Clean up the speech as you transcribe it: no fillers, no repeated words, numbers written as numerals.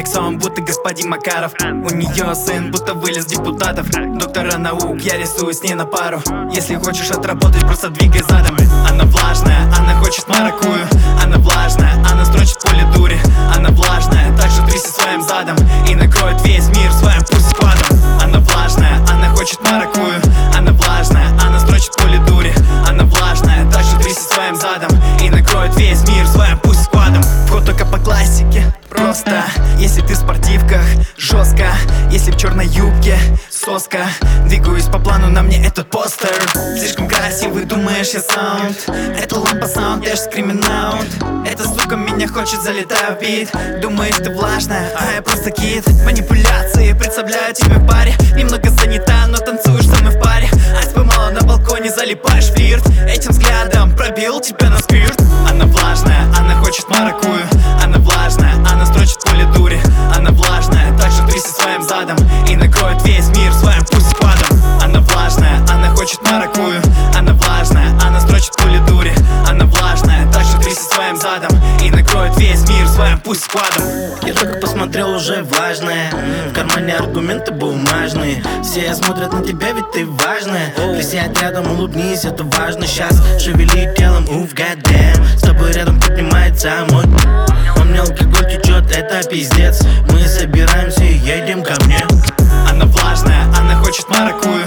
лицом, будто господин Макаров. У нее сын, будто вылез депутатов. Доктора наук, я рисую с ней на пару. Если хочешь отработать, просто двигай задом. Она влажная, она хочет маракую. Она влажная, она строчит поле дури. Она влажная, так же тряси своим задом и накроет весь мир своим пусть-складом. Она влажная, она хочет маракую. Она влажная, она строчит поле дури. Она влажная, так же тряси своим задом и накроет весь мир своим пусть-складом. Вход только по классике, просто. Если ты в спортивках, жестко. Если в черной юбке, соска. Двигаюсь по плану, на мне этот постер. Слишком красивый, думаешь, я саунд. Это лампа саунд, я ж скриминаут. Эта сука меня хочет, залетаю в бит. Думаешь, ты влажная, а я просто кит. Манипуляции, представляю тебя в баре. Немного занята, но танцуешь со мной в паре. Айс поймала на балконе, залипаешь в флирт. Этим взглядом пробил тебя на спирт. Она влажная, она хочет маракую. Она влажная, она строчит поле дури. Она влажная, так же тряси своим задом и накроет весь мир своим пусть-складом. Она влажная, она хочет маракую. Она влажная, она строчит поле дури. Она влажная, так же тряси своим задом и накроет весь мир своим пусть-складом. Я только посмотрел, уже влажная. В кармане аргументы бумажные. Все смотрят на тебя, ведь ты важная. Присядь рядом, улыбнись, это важно. Сейчас шевели телом, уф, goddamn. С тобой рядом поднимается мой. По мне алкоголь течет, это пиздец. Мы собираемся и едем ко мне. Она влажная, она хочет маракую.